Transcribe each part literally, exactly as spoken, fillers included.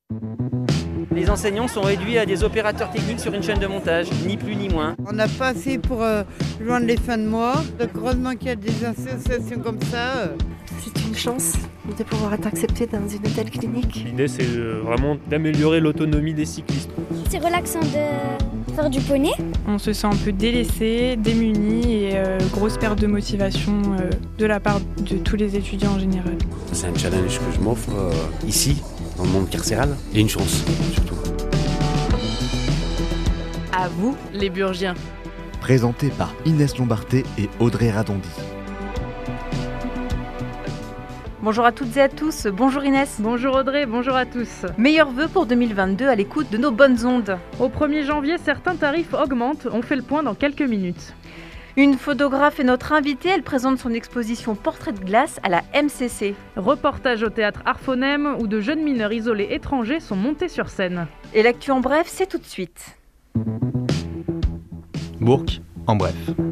Les enseignants sont réduits à des opérateurs techniques sur une chaîne de montage, ni plus ni moins. On n'a pas assez pour euh, joindre les fins de mois. Donc heureusement qu'il y a des associations comme ça. Euh. C'est une chance de pouvoir être accepté dans une telle clinique. L'idée, c'est vraiment d'améliorer l'autonomie des cyclistes. C'est relaxant de faire du poney. On se sent un peu délaissé, démuni et euh, grosse perte de motivation euh, de la part de tous les étudiants en général. C'est un challenge que je m'offre euh, ici, dans le monde carcéral, et une chance surtout. À vous, les Burgiens. Présenté par Inès Lombarté et Audrey Radondi. Bonjour à toutes et à tous, bonjour Inès. Bonjour Audrey, bonjour à tous. Meilleurs vœux pour deux mille vingt-deux à l'écoute de nos bonnes ondes. Au premier janvier, certains tarifs augmentent, on fait le point dans quelques minutes. Une photographe est notre invitée, elle présente son exposition Portrait de glace à la M C C. Reportage au théâtre Arfonème où de jeunes mineurs isolés étrangers sont montés sur scène. Et l'actu en bref, c'est tout de suite. Bourg, en bref.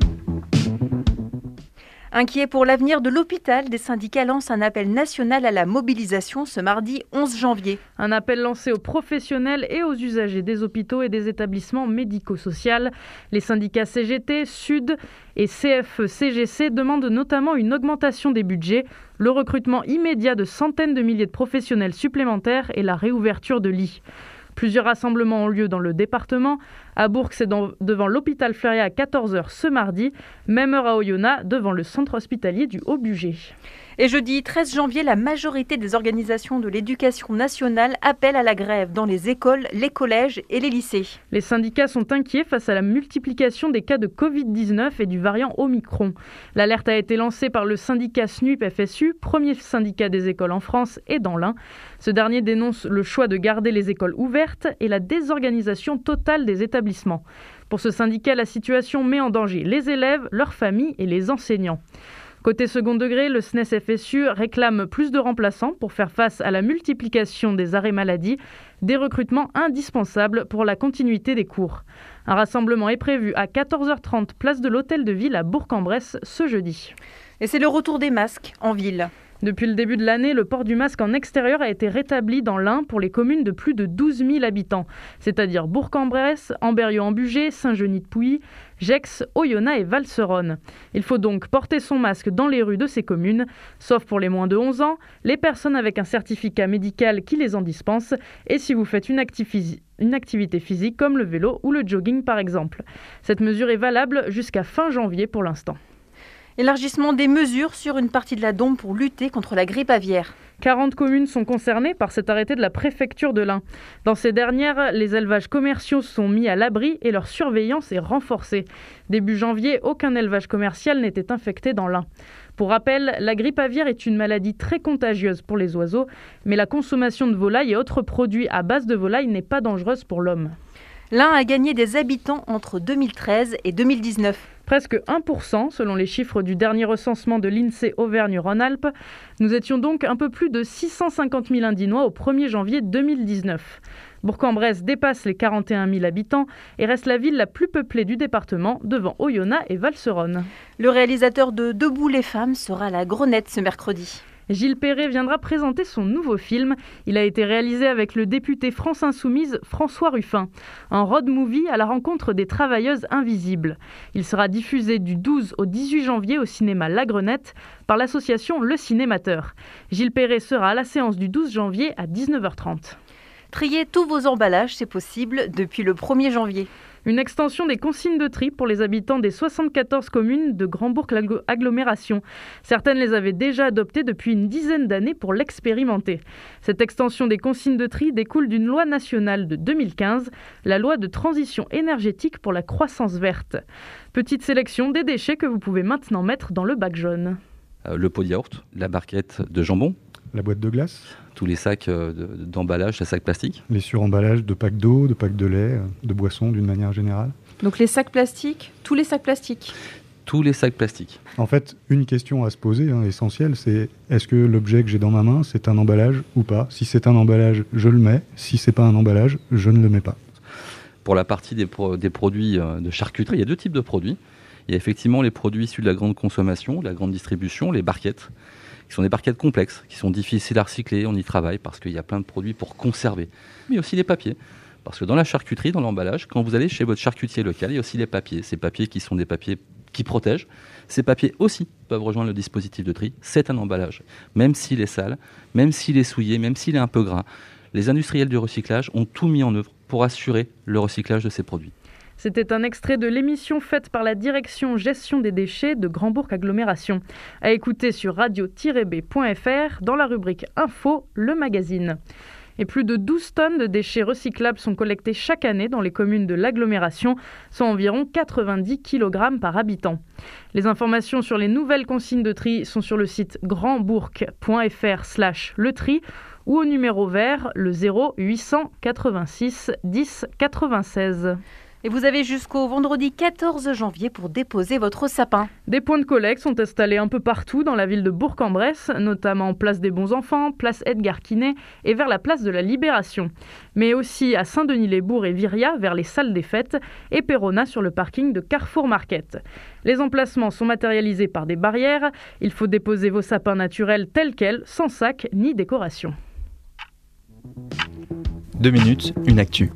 Inquiets pour l'avenir de l'hôpital, des syndicats lancent un appel national à la mobilisation ce mardi onze janvier. Un appel lancé aux professionnels et aux usagers des hôpitaux et des établissements médico-sociaux. Les syndicats C G T, Sud et C F E C G C demandent notamment une augmentation des budgets, le recrutement immédiat de centaines de milliers de professionnels supplémentaires et la réouverture de lits. Plusieurs rassemblements ont lieu dans le département. À Bourg, c'est dans, devant l'hôpital Fleury à quatorze heures ce mardi. Même heure à Oyonnax, devant le centre hospitalier du Haut-Bugey. Et jeudi treize janvier, la majorité des organisations de l'éducation nationale appellent à la grève dans les écoles, les collèges et les lycées. Les syndicats sont inquiets face à la multiplication des cas de covid dix-neuf et du variant Omicron. L'alerte a été lancée par le syndicat S N U P F S U, premier syndicat des écoles en France et dans l'Ain. Ce dernier dénonce le choix de garder les écoles ouvertes et la désorganisation totale des établissements. Pour ce syndicat, la situation met en danger les élèves, leurs familles et les enseignants. Côté second degré, le S N E S F S U réclame plus de remplaçants pour faire face à la multiplication des arrêts maladie, des recrutements indispensables pour la continuité des cours. Un rassemblement est prévu à quatorze heures trente, place de l'Hôtel de Ville à Bourg-en-Bresse ce jeudi. Et c'est le retour des masques en ville. Depuis le début de l'année, le port du masque en extérieur a été rétabli dans l'Ain pour les communes de plus de douze mille habitants, c'est-à-dire Bourg-en-Bresse, Amberieu-en-Bugey, Saint-Genis-de-Pouilly, Gex, Oyonnax et Valseronne. Il faut donc porter son masque dans les rues de ces communes, sauf pour les moins de onze ans, les personnes avec un certificat médical qui les en dispense et si vous faites une activité une activité physique comme le vélo ou le jogging par exemple. Cette mesure est valable jusqu'à fin janvier pour l'instant. Élargissement des mesures sur une partie de la Dombes pour lutter contre la grippe aviaire. quarante communes sont concernées par cet arrêté de la préfecture de l'Ain. Dans ces dernières, les élevages commerciaux sont mis à l'abri et leur surveillance est renforcée. Début janvier, aucun élevage commercial n'était infecté dans l'Ain. Pour rappel, la grippe aviaire est une maladie très contagieuse pour les oiseaux, mais la consommation de volailles et autres produits à base de volailles n'est pas dangereuse pour l'homme. L'Ain a gagné des habitants entre deux mille treize et deux mille dix-neuf. Presque un pour cent selon les chiffres du dernier recensement de l'INSEE Auvergne-Rhône-Alpes. Nous étions donc un peu plus de six cent cinquante mille Indinois au premier janvier deux mille dix-neuf. Bourg-en-Bresse dépasse les quarante et un mille habitants et reste la ville la plus peuplée du département devant Oyonnax et Valseronne. Le réalisateur de Debout les femmes sera à la Grenette ce mercredi. Gilles Perret viendra présenter son nouveau film. Il a été réalisé avec le député France Insoumise François Ruffin. Un road movie à la rencontre des travailleuses invisibles. Il sera diffusé du douze au dix-huit janvier au cinéma La Grenette par l'association Le Cinémateur. Gilles Perret sera à la séance du douze janvier à dix-neuf heures trente. Triez tous vos emballages, c'est possible depuis le premier janvier. Une extension des consignes de tri pour les habitants des soixante-quatorze communes de Grand-Bourg-Agglomération. Certaines les avaient déjà adoptées depuis une dizaine d'années pour l'expérimenter. Cette extension des consignes de tri découle d'une loi nationale de deux mille quinze, la loi de transition énergétique pour la croissance verte. Petite sélection des déchets que vous pouvez maintenant mettre dans le bac jaune. Euh, le pot de yaourt, la barquette de jambon, la boîte de glace, tous les sacs de, d'emballage, les sacs plastiques. Les suremballages de packs d'eau, de packs de lait, de boissons d'une manière générale. Donc les sacs plastiques, tous les sacs plastiques. Tous les sacs plastiques. En fait, une question à se poser, hein, essentielle, c'est est-ce que l'objet que j'ai dans ma main, c'est un emballage ou pas ? Si c'est un emballage, je le mets. Si c'est pas un emballage, je ne le mets pas. Pour la partie des, pro- des produits de charcuterie, il y a deux types de produits. Il y a effectivement les produits issus de la grande consommation, de la grande distribution, les barquettes, qui sont des barquettes complexes, qui sont difficiles à recycler. On y travaille parce qu'il y a plein de produits pour conserver. Mais aussi les papiers. Parce que dans la charcuterie, dans l'emballage, quand vous allez chez votre charcutier local, il y a aussi les papiers. Ces papiers qui sont des papiers qui protègent. Ces papiers aussi peuvent rejoindre le dispositif de tri. C'est un emballage. Même s'il est sale, même s'il est souillé, même s'il est un peu gras, les industriels du recyclage ont tout mis en œuvre pour assurer le recyclage de ces produits. C'était un extrait de l'émission faite par la direction gestion des déchets de Grand Bourg Agglomération. À écouter sur radio tiret b point f r dans la rubrique Info, le magazine. Et plus de douze tonnes de déchets recyclables sont collectés chaque année dans les communes de l'agglomération, soit environ quatre-vingt-dix kilogrammes par habitant. Les informations sur les nouvelles consignes de tri sont sur le site grandbourg point f r slash le tri ou au numéro vert le zéro huit cent quatre-vingt-six dix quatre-vingt-seize. Et vous avez jusqu'au vendredi quatorze janvier pour déposer votre sapin. Des points de collecte sont installés un peu partout dans la ville de Bourg-en-Bresse, notamment place des Bons Enfants, place Edgar Quinet et vers la place de la Libération. Mais aussi à Saint-Denis-les-Bourgs et Viria vers les salles des fêtes et Perona sur le parking de Carrefour Market. Les emplacements sont matérialisés par des barrières. Il faut déposer vos sapins naturels tels quels, sans sac ni décoration. Deux minutes, une actu.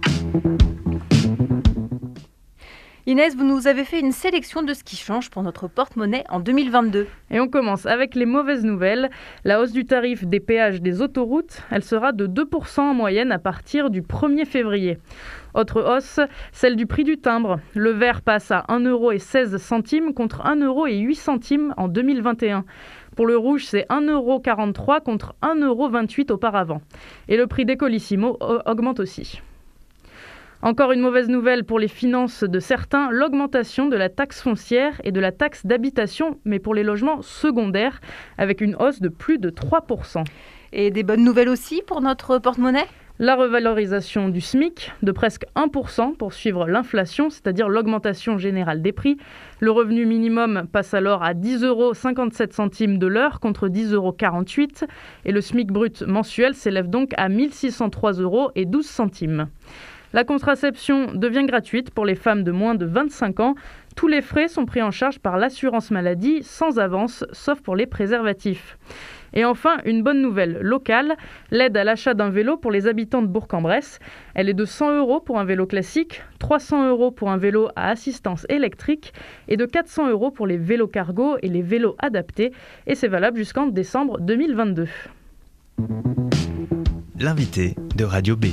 Inès, vous nous avez fait une sélection de ce qui change pour notre porte-monnaie en deux mille vingt-deux. Et on commence avec les mauvaises nouvelles. La hausse du tarif des péages des autoroutes, elle sera de deux pour cent en moyenne à partir du premier février. Autre hausse, celle du prix du timbre. Le vert passe à un euro seize contre un euro huit en deux mille vingt et un. Pour le rouge, c'est un euro quarante-trois contre un euro vingt-huit auparavant. Et le prix des Colissimo augmente aussi. Encore une mauvaise nouvelle pour les finances de certains, l'augmentation de la taxe foncière et de la taxe d'habitation, mais pour les logements secondaires, avec une hausse de plus de trois pour cent. Et des bonnes nouvelles aussi pour notre porte-monnaie ? La revalorisation du SMIC de presque un pour cent pour suivre l'inflation, c'est-à-dire l'augmentation générale des prix. Le revenu minimum passe alors à dix euros cinquante-sept centimes de l'heure contre dix euros quarante-huit et le SMIC brut mensuel s'élève donc à mille six cent trois euros et douze centimes. La contraception devient gratuite pour les femmes de moins de vingt-cinq ans. Tous les frais sont pris en charge par l'assurance maladie sans avance, sauf pour les préservatifs. Et enfin, une bonne nouvelle locale, l'aide à l'achat d'un vélo pour les habitants de Bourg-en-Bresse. Elle est de cent euros pour un vélo classique, trois cents euros pour un vélo à assistance électrique et de quatre cents euros pour les vélos cargo et les vélos adaptés. Et c'est valable jusqu'en décembre deux mille vingt-deux. L'invité de Radio B.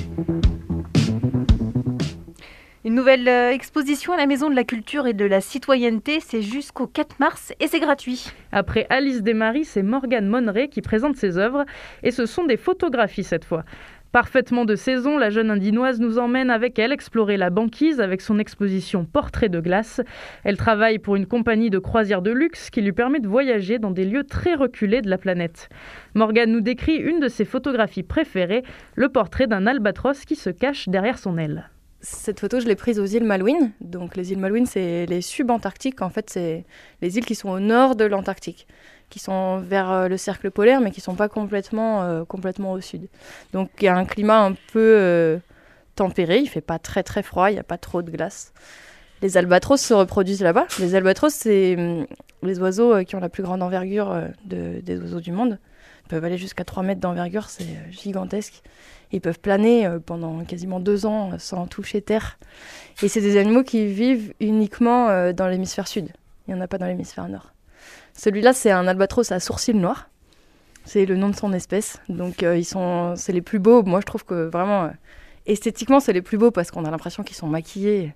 Une nouvelle euh, exposition à la Maison de la Culture et de la Citoyenneté, c'est jusqu'au quatre mars et c'est gratuit. Après Alice Desmaris, c'est Morgane Monneret qui présente ses œuvres et ce sont des photographies cette fois. Parfaitement de saison, la jeune Indinoise nous emmène avec elle explorer la banquise avec son exposition Portrait de glace. Elle travaille pour une compagnie de croisière de luxe qui lui permet de voyager dans des lieux très reculés de la planète. Morgane nous décrit une de ses photographies préférées, le portrait d'un albatros qui se cache derrière son aile. Cette photo, je l'ai prise aux îles Malouines. Donc les îles Malouines, c'est les subantarctiques. En fait, c'est les îles qui sont au nord de l'Antarctique, qui sont vers le cercle polaire, mais qui ne sont pas complètement, euh, complètement au sud. Donc il y a un climat un peu euh, tempéré, il ne fait pas très très froid, il n'y a pas trop de glace. Les albatros se reproduisent là-bas. Les albatros, c'est hum, les oiseaux qui ont la plus grande envergure euh, de, des oiseaux du monde. Ils peuvent aller jusqu'à trois mètres d'envergure, c'est euh, gigantesque. Ils peuvent planer euh, pendant quasiment deux ans euh, sans toucher terre. Et c'est des animaux qui vivent uniquement euh, dans l'hémisphère sud. Il n'y en a pas dans l'hémisphère nord. Celui-là, c'est un albatros à sourcils noirs. C'est le nom de son espèce. Donc, euh, ils sont, c'est les plus beaux. Moi, je trouve que vraiment, euh, esthétiquement, c'est les plus beaux parce qu'on a l'impression qu'ils sont maquillés.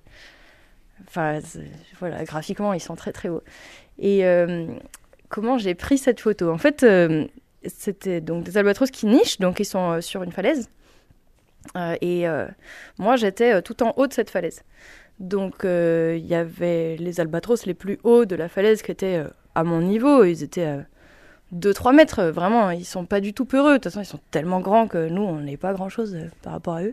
Enfin, voilà, graphiquement, ils sont très, très beaux. Et euh, comment j'ai pris cette photo ? En fait, euh, c'était donc des albatros qui nichent. Donc, ils sont euh, sur une falaise. Euh, et euh, moi, j'étais euh, tout en haut de cette falaise. Donc, il euh, y avait les albatros les plus hauts de la falaise qui étaient euh, à mon niveau. Ils étaient à deux à trois mètres. Vraiment, ils sont pas du tout peureux. De toute façon, ils sont tellement grands que nous, on n'est pas grand-chose euh, par rapport à eux.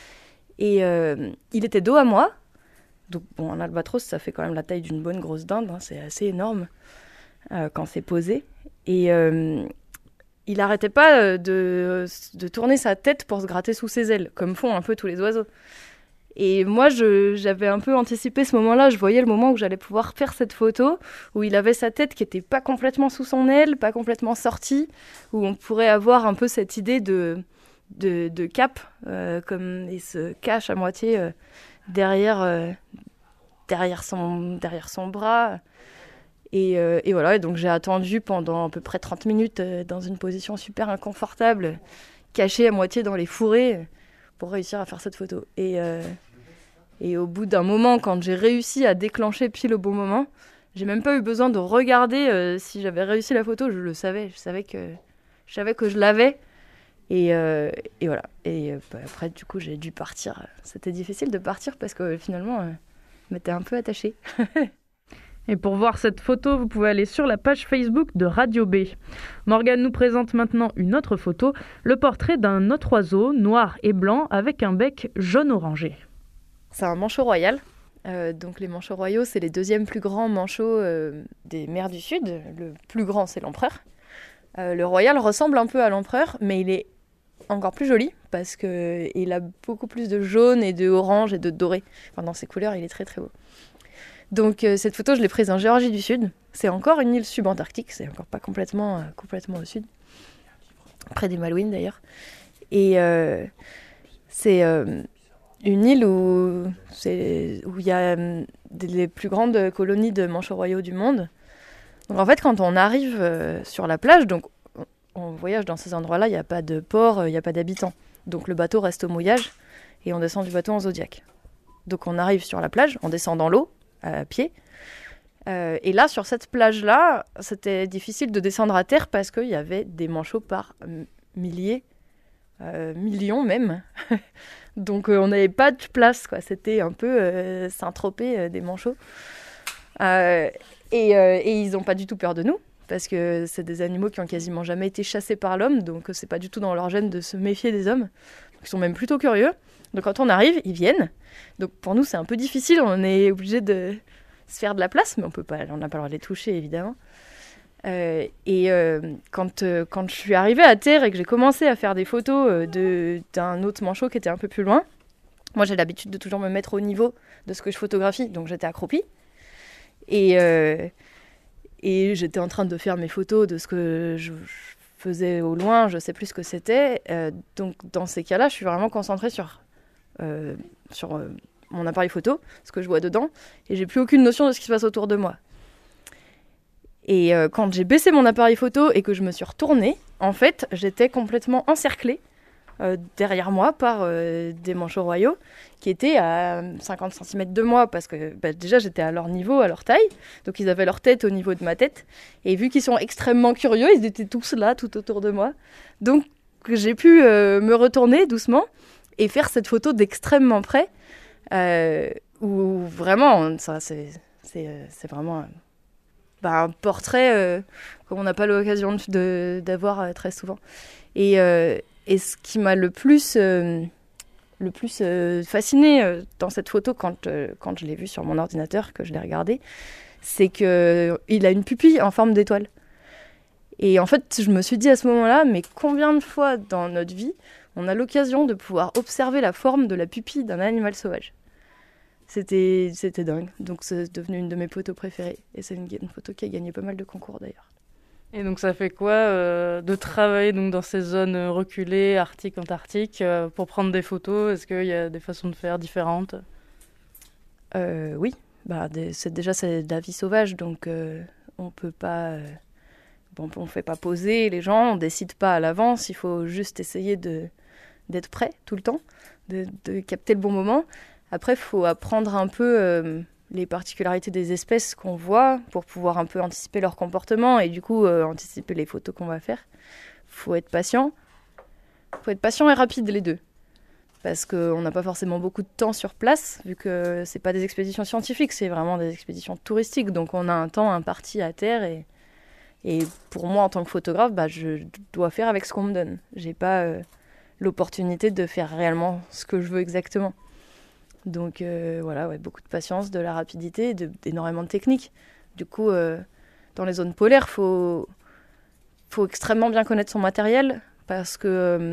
Et euh, il était dos à moi. Donc, bon, un albatros, ça fait quand même la taille d'une bonne grosse dinde. Hein, c'est assez énorme euh, quand c'est posé. Et euh, il n'arrêtait pas de, de tourner sa tête pour se gratter sous ses ailes, comme font un peu tous les oiseaux. Et moi, je, j'avais un peu anticipé ce moment-là. Je voyais le moment où j'allais pouvoir faire cette photo, où il avait sa tête qui n'était pas complètement sous son aile, pas complètement sortie, où on pourrait avoir un peu cette idée de, de, de cap, euh, comme il se cache à moitié euh, derrière, euh, derrière, son, derrière son bras. Et, euh, et voilà, et donc j'ai attendu pendant à peu près trente minutes euh, dans une position super inconfortable, cachée à moitié dans les fourrés, pour réussir à faire cette photo. Et, euh, et au bout d'un moment, quand j'ai réussi à déclencher pile au bon moment, j'ai même pas eu besoin de regarder euh, si j'avais réussi la photo, je le savais, je savais que je, savais que je l'avais. Et, euh, et voilà. Et euh, bah, après, du coup, j'ai dû partir. C'était difficile de partir parce que finalement, euh, je m'étais un peu attachée. Et pour voir cette photo, vous pouvez aller sur la page Facebook de Radio B. Morgane nous présente maintenant une autre photo, le portrait d'un autre oiseau, noir et blanc, avec un bec jaune-orangé. C'est un manchot royal. Euh, donc les manchots royaux, c'est les deuxièmes plus grands manchots euh, des mers du Sud. Le plus grand, c'est l'empereur. Euh, le royal ressemble un peu à l'empereur, mais il est encore plus joli parce qu'il a beaucoup plus de jaune et de orange et de doré. Enfin, dans ses couleurs, il est très très beau. Donc euh, cette photo, je l'ai prise en Géorgie du Sud. C'est encore une île subantarctique, c'est encore pas complètement, euh, complètement au sud. Près des Malouines d'ailleurs. Et euh, c'est euh, une île où c'est, où il y a euh, des, les plus grandes colonies de manchots royaux du monde. Donc en fait, quand on arrive euh, sur la plage, donc on, on voyage dans ces endroits-là, il n'y a pas de port, il n'y a pas d'habitants. Donc le bateau reste au mouillage et on descend du bateau en Zodiac. Donc on arrive sur la plage, on descend dans l'eau, à pied. Euh, et là, sur cette plage-là, c'était difficile de descendre à terre parce qu'il y avait des manchots par milliers, euh, millions même. Donc euh, on n'avait pas de place, quoi. C'était un peu euh, Saint-Tropez euh, des manchots. Euh, et, euh, et ils n'ont pas du tout peur de nous parce que c'est des animaux qui ont quasiment jamais été chassés par l'homme, donc c'est pas du tout dans leur gène de se méfier des hommes. Donc, ils sont même plutôt curieux. Donc quand on arrive, ils viennent. Donc pour nous, c'est un peu difficile. On est obligé de se faire de la place, mais on peut pas, on n'a pas le droit de les toucher, évidemment. Euh, et euh, quand, euh, quand je suis arrivée à terre et que j'ai commencé à faire des photos euh, de, d'un autre manchot qui était un peu plus loin, moi j'ai l'habitude de toujours me mettre au niveau de ce que je photographie, donc j'étais accroupie. Et, euh, et j'étais en train de faire mes photos de ce que je, je faisais au loin, je sais plus ce que c'était. Euh, donc dans ces cas-là, je suis vraiment concentrée sur... Euh, sur euh, mon appareil photo, ce que je vois dedans, et j'ai plus aucune notion de ce qui se passe autour de moi. Et euh, quand j'ai baissé mon appareil photo et que je me suis retournée, en fait, j'étais complètement encerclée euh, derrière moi par euh, des manchots royaux qui étaient à cinquante centimètres de moi, parce que bah, déjà j'étais à leur niveau, à leur taille, donc ils avaient leur tête au niveau de ma tête, et vu qu'ils sont extrêmement curieux, ils étaient tous là, tout autour de moi. Donc j'ai pu euh, me retourner doucement et faire cette photo d'extrêmement près, euh, où vraiment, ça, c'est, c'est, c'est vraiment bah, un portrait euh, qu'on n'a pas l'occasion de, de, d'avoir euh, très souvent. Et, euh, et ce qui m'a le plus, euh, le plus euh, fasciné euh, dans cette photo, quand, euh, quand je l'ai vue sur mon ordinateur, que je l'ai regardée, c'est qu'il a une pupille en forme d'étoile. Et en fait, je me suis dit à ce moment-là, mais combien de fois dans notre vie on a l'occasion de pouvoir observer la forme de la pupille d'un animal sauvage. C'était, c'était dingue. Donc c'est devenu une de mes photos préférées. Et c'est une, une photo qui a gagné pas mal de concours d'ailleurs. Et donc ça fait quoi euh, de travailler donc, dans ces zones reculées, arctiques, antarctiques, euh, pour prendre des photos? Est-ce qu'il y a des façons de faire différentes? euh, Oui. Bah, des, c'est, déjà, c'est de la vie sauvage, donc euh, on peut pas... Euh, bon, on ne fait pas poser les gens, on ne décide pas à l'avance. Il faut juste essayer de... d'être prêt tout le temps, de, de capter le bon moment. Après, il faut apprendre un peu euh, les particularités des espèces qu'on voit pour pouvoir un peu anticiper leur comportement et du coup euh, anticiper les photos qu'on va faire. Il faut être patient. Il faut être patient et rapide, les deux. Parce qu'on n'a pas forcément beaucoup de temps sur place, vu que ce n'est pas des expéditions scientifiques, c'est vraiment des expéditions touristiques. Donc on a un temps imparti à terre et, et pour moi, en tant que photographe, bah, je dois faire avec ce qu'on me donne. Je n'ai pas... Euh, l'opportunité de faire réellement ce que je veux exactement. Donc euh, voilà, ouais, beaucoup de patience, de la rapidité, de, d'énormément de technique. Du coup, euh, dans les zones polaires, il faut, faut extrêmement bien connaître son matériel parce que euh,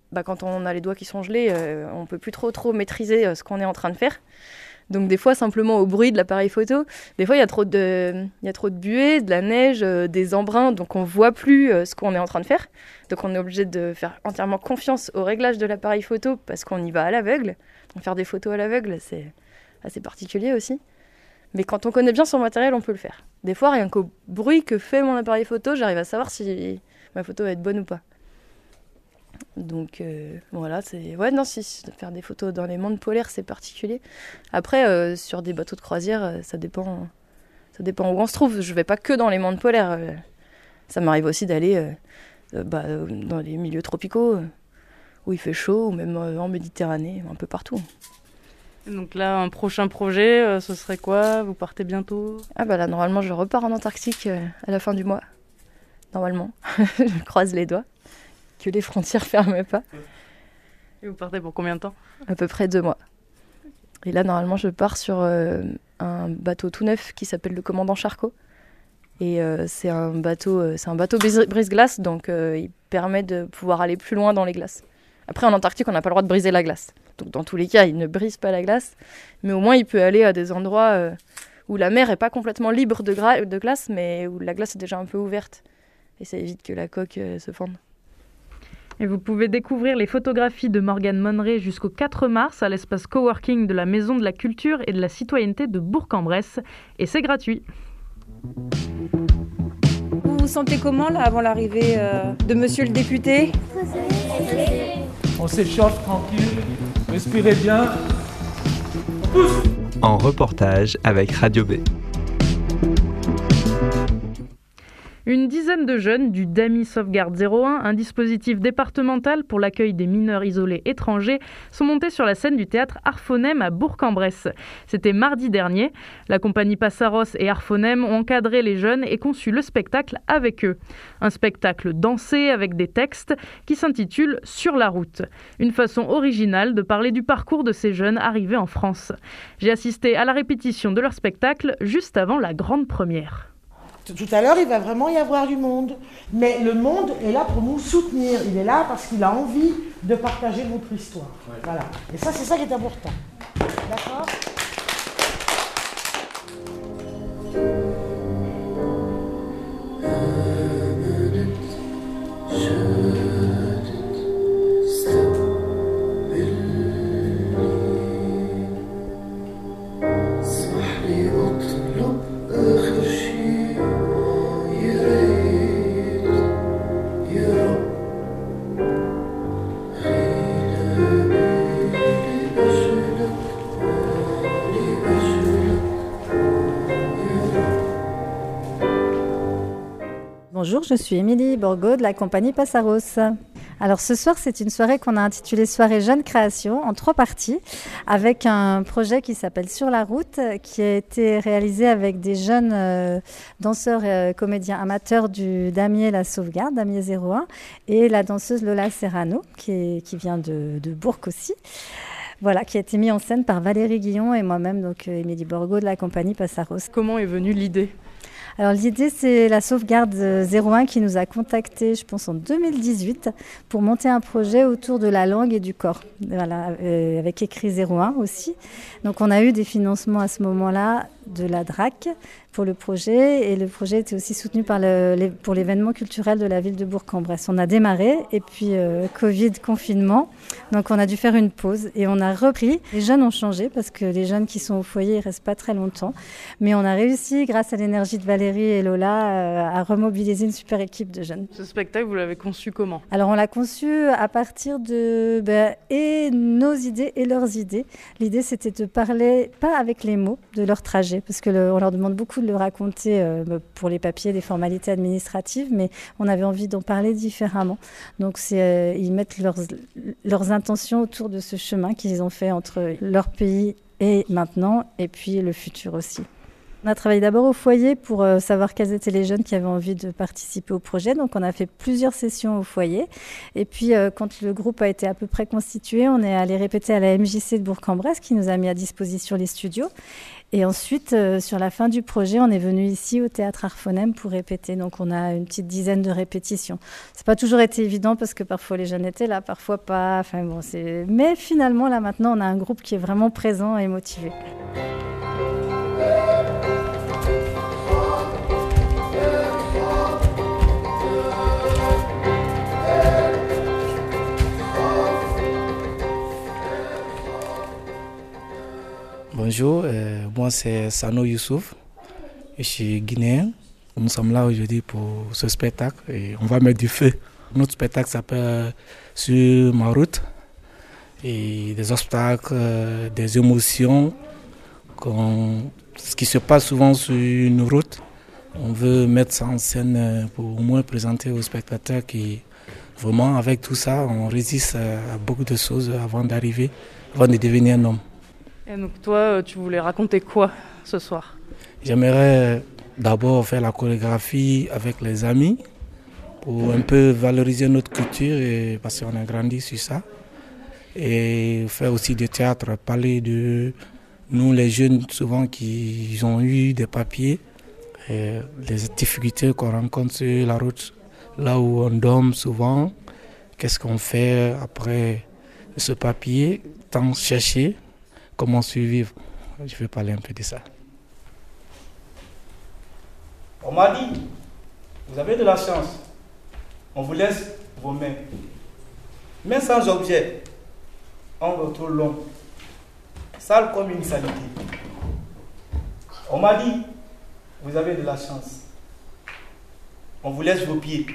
bah, quand on a les doigts qui sont gelés, euh, on peut plus trop trop maîtriser euh, ce qu'on est en train de faire. Donc des fois, simplement au bruit de l'appareil photo, des fois il y a trop de, il y a trop de buée, de la neige, euh, des embruns, donc on voit plus euh, ce qu'on est en train de faire. Donc on est obligé de faire entièrement confiance au réglage de l'appareil photo parce qu'on y va à l'aveugle. Donc faire des photos à l'aveugle, c'est assez particulier aussi. Mais quand on connaît bien son matériel, on peut le faire. Des fois, rien qu'au bruit que fait mon appareil photo, j'arrive à savoir si ma photo va être bonne ou pas. Donc euh, voilà, c'est ouais non si faire des photos dans les mondes polaires c'est particulier. Après euh, sur des bateaux de croisière euh, ça dépend ça dépend où on se trouve. Je vais pas que dans les mondes polaires. Euh, ça m'arrive aussi d'aller euh, euh, bah, dans les milieux tropicaux euh, où il fait chaud ou même euh, en Méditerranée, un peu partout. Donc là un prochain projet, euh, ce serait quoi? Vous partez bientôt? Ah bah là normalement je repars en Antarctique euh, à la fin du mois. Normalement, je croise les doigts. Que les frontières ferment pas. Et vous partez pour combien de temps? À peu près deux mois. Et là, normalement, je pars sur euh, un bateau tout neuf qui s'appelle le Commandant Charcot. Et euh, c'est un bateau, euh, c'est un bateau brise- brise-glace, donc euh, il permet de pouvoir aller plus loin dans les glaces. Après, en Antarctique, on n'a pas le droit de briser la glace. Donc, dans tous les cas, il ne brise pas la glace, mais au moins, il peut aller à des endroits euh, où la mer est pas complètement libre de, gra- de glace, mais où la glace est déjà un peu ouverte. Et ça évite que la coque euh, se fende. Et vous pouvez découvrir les photographies de Morgane Monneret jusqu'au quatre mars à l'espace coworking de la Maison de la Culture et de la Citoyenneté de Bourg-en-Bresse. Et c'est gratuit. Vous vous sentez comment là avant l'arrivée euh, de monsieur le député? On s'échauffe tranquille, respirez bien. Pousse. En reportage avec Radio B. Une dizaine de jeunes du DAMI Sauvegarde zéro un, un dispositif départemental pour l'accueil des mineurs isolés étrangers, sont montés sur la scène du théâtre Arphonem à Bourg-en-Bresse. C'était mardi dernier. La compagnie Passaros et Arphonem ont encadré les jeunes et conçu le spectacle avec eux. Un spectacle dansé avec des textes qui s'intitule « Sur la route ». Une façon originale de parler du parcours de ces jeunes arrivés en France. J'ai assisté à la répétition de leur spectacle juste avant la grande première. Tout à l'heure, il va vraiment y avoir du monde. Mais le monde est là pour nous soutenir. Il est là parce qu'il a envie de partager notre histoire. Ouais. Voilà. Et ça, c'est ça qui est important. D'accord ? Bonjour, je suis Émilie Borgo de la compagnie Passaros. Alors ce soir, c'est une soirée qu'on a intitulée Soirée Jeune Création en trois parties avec un projet qui s'appelle Sur la route qui a été réalisé avec des jeunes euh, danseurs et euh, comédiens amateurs du Damier La Sauvegarde, Damier zéro un et la danseuse Lola Serrano qui, est, qui vient de, de Bourg aussi. Voilà, qui a été mis en scène par Valérie Guillon et moi-même, donc euh, Émilie Borgo de la compagnie Passaros. Comment est venue l'idée ? Alors l'idée, c'est la Sauvegarde zéro un qui nous a contactés, je pense en deux mille dix-huit, pour monter un projet autour de la langue et du corps, voilà, euh, avec Écrit zéro un aussi. Donc on a eu des financements à ce moment-là de la D R A C pour le projet, et le projet était aussi soutenu par le, les, pour l'événement culturel de la ville de Bourg-en-Bresse. On a démarré, et puis euh, Covid, confinement, donc on a dû faire une pause, et on a repris. Les jeunes ont changé, parce que les jeunes qui sont au foyer, ils ne restent pas très longtemps, mais on a réussi, grâce à l'énergie de Valérie et Lola, euh, à remobiliser une super équipe de jeunes. Ce spectacle, vous l'avez conçu comment ? Alors on l'a conçu à partir de ben, et nos idées et leurs idées. L'idée, c'était de parler, pas avec les mots, de leur trajet, parce qu'on le, leur demande beaucoup de le raconter euh, pour les papiers, les formalités administratives, mais on avait envie d'en parler différemment. Donc c'est, euh, ils mettent leurs, leurs intentions autour de ce chemin qu'ils ont fait entre leur pays et maintenant, et puis le futur aussi. On a travaillé d'abord au foyer pour euh, savoir quels étaient les jeunes qui avaient envie de participer au projet. Donc on a fait plusieurs sessions au foyer. Et puis euh, quand le groupe a été à peu près constitué, on est allé répéter à la M J C de Bourg-en-Bresse qui nous a mis à disposition les studios. Et ensuite, euh, sur la fin du projet, on est venu ici au Théâtre Arphonème pour répéter. Donc on a une petite dizaine de répétitions. Ça n'a pas toujours été évident parce que parfois les jeunes étaient là, parfois pas. Enfin, bon, c'est... Mais finalement, là maintenant, on a un groupe qui est vraiment présent et motivé. Bonjour, euh, moi c'est Sano Youssouf, je suis guinéen. Nous sommes là aujourd'hui pour ce spectacle et on va mettre du feu. Notre spectacle s'appelle Sur ma route et des obstacles, euh, des émotions, ce qui se passe souvent sur une route. On veut mettre ça en scène pour au moins présenter aux spectateurs qui, vraiment avec tout ça, on résiste à beaucoup de choses avant d'arriver, avant de devenir un homme. Et donc toi, tu voulais raconter quoi ce soir? J'aimerais d'abord faire la chorégraphie avec les amis pour un peu valoriser notre culture et, parce qu'on a grandi sur ça. Et faire aussi du théâtre, parler de nous les jeunes souvent qui ont eu des papiers, et les difficultés qu'on rencontre sur la route, là où on dorme souvent, qu'est-ce qu'on fait après ce papier, tant chercher. Comment survivre? Je vais parler un peu de ça. On m'a dit, vous avez de la chance. On vous laisse vos mains. Mains sans objet. Ongles trop longs. Sale comme une saleté. On m'a dit, vous avez de la chance. On vous laisse vos pieds.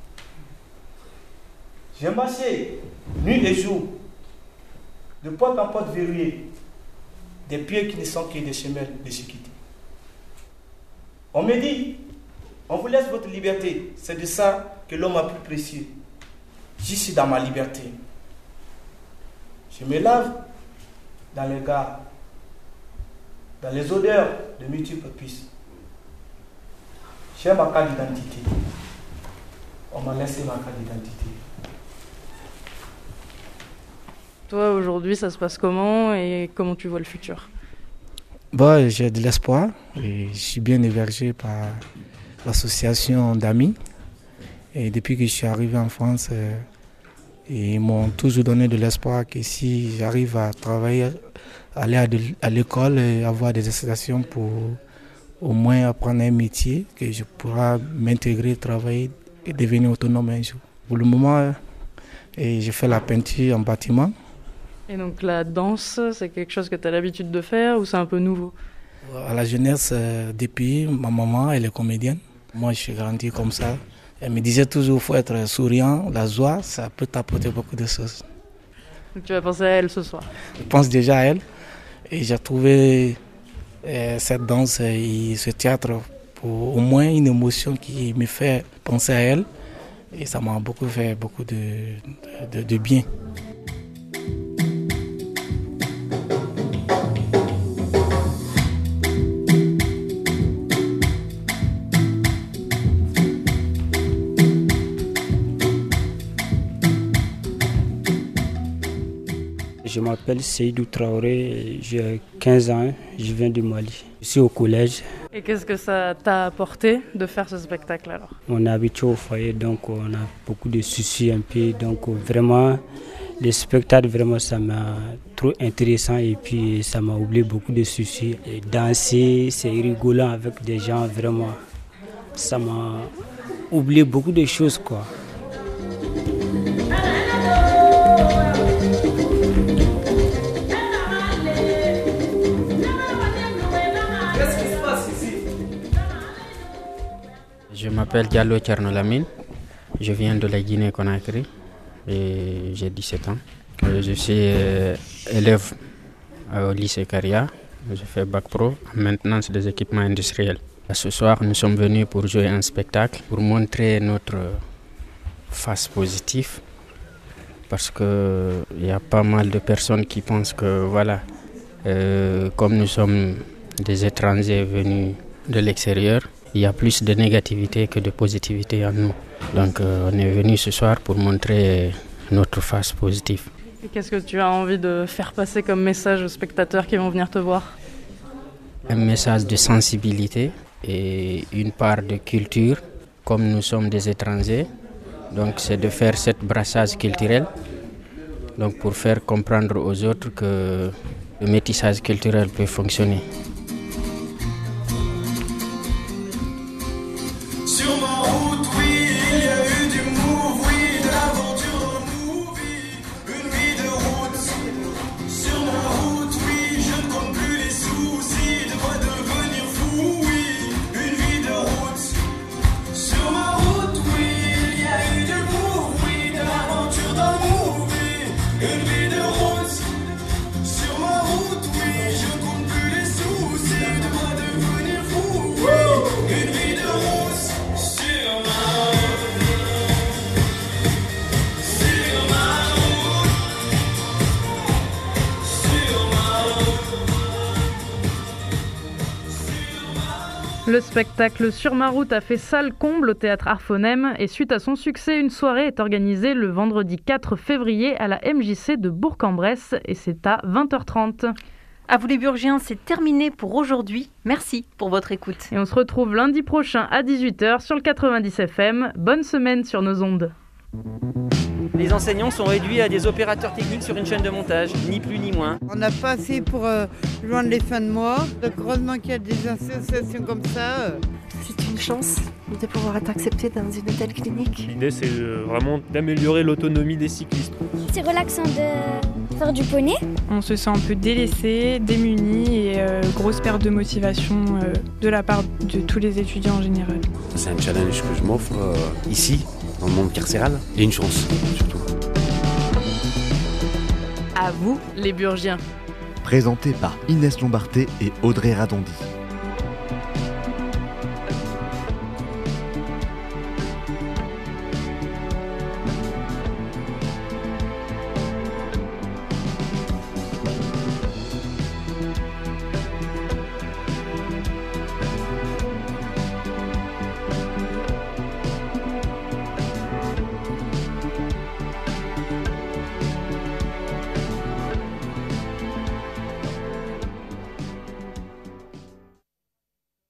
J'ai marché nuit et jour, de porte en porte verrouillée. Des pieds qui ne sont que des chemins de chiquité. On me dit, on vous laisse votre liberté. C'est de ça que l'homme a plus précieux. Je suis dans ma liberté. Je me lave dans les gares, dans les odeurs de multiples pistes. J'ai ma carte d'identité. On m'a laissé ma carte d'identité. Toi, aujourd'hui, ça se passe comment et comment tu vois le futur? Bon, j'ai de l'espoir et je suis bien hébergé par l'association d'amis. Et depuis que je suis arrivé en France, euh, ils m'ont toujours donné de l'espoir que si j'arrive à travailler, aller à, de, à l'école et avoir des incitations pour au moins apprendre un métier, que je pourrai m'intégrer, travailler et devenir autonome un jour. Pour le moment, et je fais la peinture en bâtiment. Et donc la danse, c'est quelque chose que tu as l'habitude de faire ou c'est un peu nouveau? À la jeunesse, euh, depuis, ma maman, elle est comédienne. Moi, je suis grandi comme ça. Elle me disait toujours, il faut être souriant, la joie, ça peut t'apporter beaucoup de choses. Donc tu vas penser à elle ce soir? Je pense déjà à elle. Et j'ai trouvé euh, cette danse et ce théâtre pour au moins une émotion qui me fait penser à elle. Et ça m'a beaucoup fait beaucoup de, de, de, de bien. Je m'appelle Seydou Traoré, j'ai quinze ans, je viens du Mali. Je suis au collège. Et qu'est-ce que ça t'a apporté de faire ce spectacle alors? On est habitué au foyer, donc on a beaucoup de soucis un peu. Donc vraiment, le spectacle, vraiment, ça m'a trop intéressant et puis ça m'a oublié beaucoup de soucis. Et danser, c'est rigolant avec des gens, vraiment. Ça m'a oublié beaucoup de choses, quoi. Je m'appelle Diallo Tchernolamine, je viens de la Guinée-Conakry et j'ai dix-sept ans. Je suis élève au lycée Caria, je fais bac pro en maintenance des équipements industriels. Ce soir, nous sommes venus pour jouer un spectacle, pour montrer notre face positive, parce qu'il y a pas mal de personnes qui pensent que voilà, euh, comme nous sommes des étrangers venus de l'extérieur, il y a plus de négativité que de positivité en nous. Donc euh, on est venu ce soir pour montrer notre face positive. Et qu'est-ce que tu as envie de faire passer comme message aux spectateurs qui vont venir te voir ? Un message de sensibilité et une part de culture. Comme nous sommes des étrangers, donc c'est de faire cette brassage culturel, donc pour faire comprendre aux autres que le métissage culturel peut fonctionner. Sur ma route, oui, il y a eu du move, oui, de l'aventure dans le movie, une vie de route. Sur ma route, oui, je ne compte plus les soucis, de quoi devenir fou, oui, une vie de route. Sur ma route, oui, il y a eu du move, oui, de l'aventure dans le movie, une vie de route. Sur ma route, oui, je ne compte plus les soucis, de quoi devenir fou, oui, une vie de route. Le spectacle Sur ma route a fait salle comble au théâtre Arfonème et suite à son succès, une soirée est organisée le vendredi quatre février à la M J C de Bourg-en-Bresse et c'est à vingt heures trente. À vous les Burgiens, c'est terminé pour aujourd'hui. Merci pour votre écoute. Et on se retrouve lundi prochain à dix-huit heures sur le quatre-vingt-dix F M. Bonne semaine sur nos ondes. Les enseignants sont réduits à des opérateurs techniques sur une chaîne de montage, ni plus ni moins. On n'a pas assez pour euh, joindre les fins de mois. Donc heureusement qu'il y a des associations comme ça. Euh. C'est une chance de pouvoir être accepté dans une telle clinique. L'idée, c'est vraiment d'améliorer l'autonomie des cyclistes. C'est relaxant de faire du poney. On se sent un peu délaissé, démuni et euh, grosse perte de motivation euh, de la part de tous les étudiants en général. C'est un challenge que je m'offre euh, ici, dans le monde carcéral, et une chance surtout. À vous, les Burgiens. Présenté par Inès Lombarté et Audrey Radondi.